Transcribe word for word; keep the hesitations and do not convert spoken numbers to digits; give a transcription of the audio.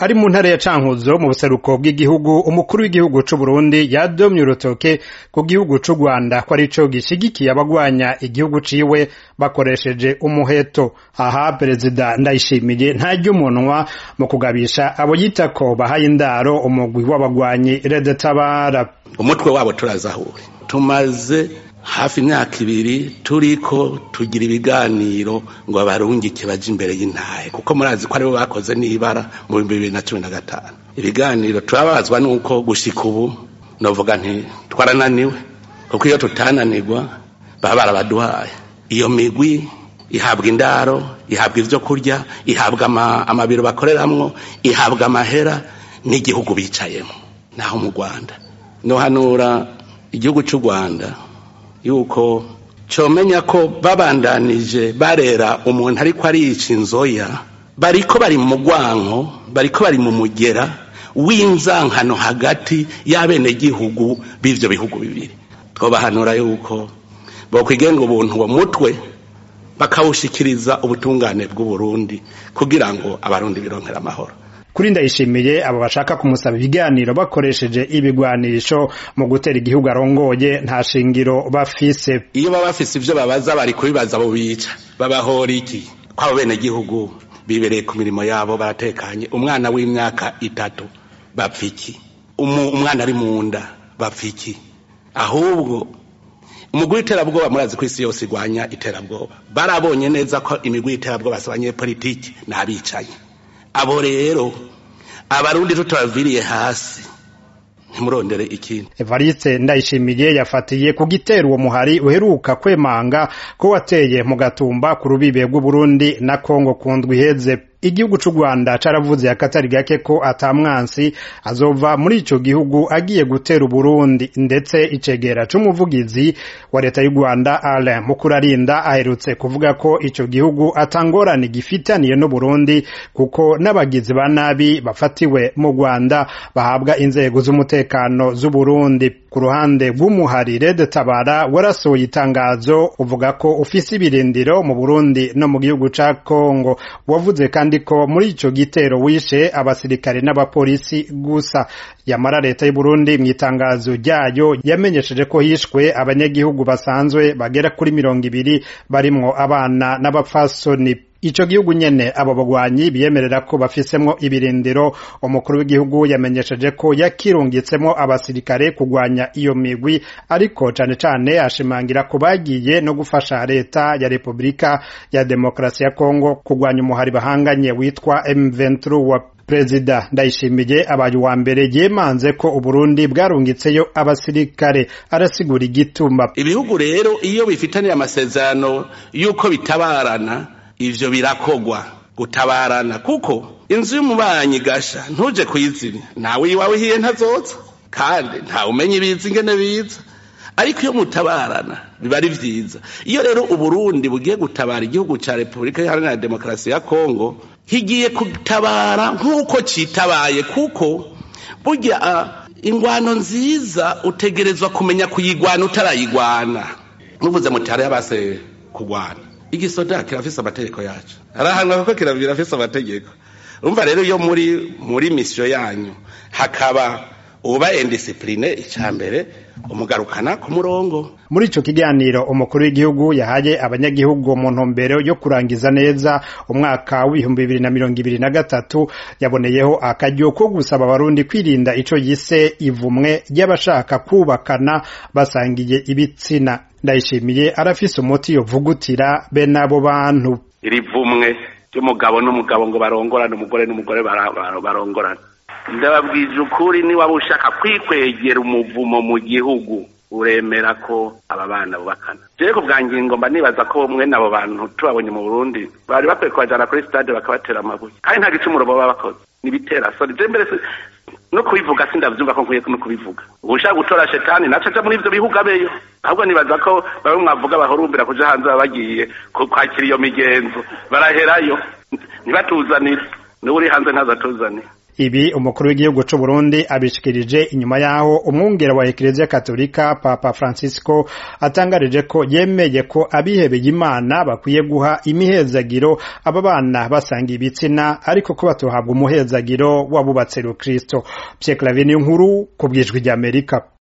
ari mu ntara ya Cankuzo mu buseruko bw'igihugu, umukuru w'igihugu c'u Burundi yadomye urutoke ku gihugu c'u Rwanda ko arico gishigikiye abagwanya igihugu ciwe bakoresheje umuheto. Aha Perezida Ndayishimiye ntarya umunwa mu kugabisha abo yita ko bahaye indaro umugwi w'abagwanyi Red Tabara. Umutwe wabo turazahure, tumaze hafi imyaka ibiri turiko tugira ibiganiro ngo abarungike baje imbere y'intahe, kuko murazi ko aribo bakoze n'ibara mu bihumbi bibiri na cumi na gatanu. Ibiganiro turabazwa nuko gushika ubu novuga nti twarananiwe, kuko iyo tutananirwa baba barabaduhaye. Iyo migwi ihabwa indaro, ihabwa ivyo kurya, ihabwa ama, amabiro bakoreramwo, ihabwa amahera n'igihugu bicayemo. Naho mu Rwanda no hanura igihugu c'u Rwanda yuko comenya ko babandanije barera umuntu ariko arica inzoya, bariko bari mu mugwanko, bariko bari mu mugera w'inzankano hagati y'abene gihugu b'ivyo bihugu bibiri. Twobahanura yuko bokwigenga ubuntu wa mutwe bakawushikiriza ubutungane bw'u Burundi kugira ngo abarundi bironkera amahoro. Kuri Ndayishimiye abo bashaka kumusaba ibiganiro bakoresheje ibigwanisho mu gutera igihugu arongoye nta shingiro bafise. Iyo baba bafise ivyo babaza bari kubibaza bo bica babahora iki? Kwabo bene gihugu bibereye ku mirimo yabo baratekanye. Umwana w'imyaka itatu bapfiki, umwana ari mu nda bapfiki. Ahubwo umugwi w'iterabwoba murazi ko isi yose igwanya iterabwoba, barabonye neza ko imigwi y'iterabwoba asabanye politiki n'abicaye. Abo rero abarundi tutabaviriye hasi ntimurondere ikindi. Evariste Ndayishimiye yafatiye ku gitero uwo muhari uheruka kwemanga ko wateye mu Gatumba ku rubibe rw'u Burundi na Kongo kundwi heze. Igihugu c'u Rwanda caravuze akatari gake ko atamwansi azova muri ico gihugu agiye gutera Burundi, ndetse icegera c'umuvugizi wa leta y'u Rwanda Alain Mukurarinda aherutse kuvuga ko ico gihugu atangorane gifitaniye no Burundi kuko n'abagizi ba nabi bafatiwe mu Rwanda bahabwa inzego z'umutekano z'u Burundi. Ku ruhande rw'umuhari Red Tabara warasohoye itangazo uvuga ko ufise ibirindiro mu Burundi no mu gihugu ca Kongo. Wavuze kandi ko muri ico gitero wishe abasirikare n'abapolisi gusa. Yamara leta y'u Burundi mu itangazo ryayo yamenyesheje ko hishwe abanyagihugu basanzwe bagera kuri mirongo ibiri barimwo abana n'abapfasoni. Ico gihugu nyene abo bagwanyi biyemerera ko bafisemwo ibirindiro. Umukuru w'igihugu yamenyesheje ko yakirungitsemo abasirikare kugwanya iyo migwi, ariko cane cane ashimangira ko bagiye no gufasha leta ya Republika ya Demokrasi ya Kongo kugwanya umuhari bahanganye witwa M vingt-trois. Perezida Ndayishimiye abaye wa mbere yemanze ko Uburundi bwarungitseyo abasirikare, arasigura igituma. Ibihugu rero iyo bifitaniye amasezerano yuko bitabarana, ivyo birakogwa gutabarana, kuko inzu y'umubanyi gasha ntuje kuyizimya, nawe iwawe hiye ntazoza kandi nta umenye ibiza ingene biza. Ariko iyo mutabarana biba ari vyiza. Iyo rero Uburundi bugiye gutabara igihugu ca Republika Iharanira Demokarasi ya Kongo, higiye kutabara nk'uko citabaye, kuko burya uh, ingwano nziza utegerezwa kumenya kuyigwana utarayigwana. Nuvuze mutare yabase kugwana, igisoda kirafise amategeko yacu, arahanwa ko kiravira afise amategeko. Urumva rero iyo muri muri mission yanyu hakaba uba indiscipline icambere umugarukana ku murongo. Muri ico kiganiro umukuru w'igihugu yahaye abanyagihugu mu ntumbero yo kurangiza neza umwaka w'ibihumbi bibiri na mirongo ibiri na gatatu, yaboneyeho akaryo ko gusaba abarundi kwirinda ico yise ivumwe ry'abashaka kubakana basangiye ibitsina. Ndayishimiye arafise umuti yovugutira bene abo bantu. Iri vumwe ry'umugabo n'umugabo ngo barongorane, umugore n'umugore barongorane. Ndababwije ukuri, ni waba ushaka kwikwegera umuvumo mu gihugu uremera ko aba bana bubakana. Jewe kubwangira ngomba nibaza ko mwe nabo bantu tubabonye mu Burundi bari bakwiye kwajana kuri stade bakabatera amabuye, kandi nta gicumuro baba bakoze, nibitera sori. Je mbere no kubivuga sindavyumva ko nkwiye no kubivuga. Ushaka gutora shetani naca aja muri ivyo bihugu abeyo, ahubwo nibaza ko bamwe mwavuga bahurumbira kuja hanze bagiye kwakira iyo migenzo baraherayo, nibatuzanire n'uri hanze ntazatuzanire. ibi umukuru w'igihugu c'u Burundi abishikirije inyuma yaho umwungere wa Eklezia Katolika Papa Francisco atangarije ko yemeye ko abihebeye Imana bakwiye guha imihezagiro aba bana basanga ibitsina ariko ko batohabwa umuhezagiro wabubatse Kristo. Pierre Claver Nkuru ku bwijwi ry'Amerika.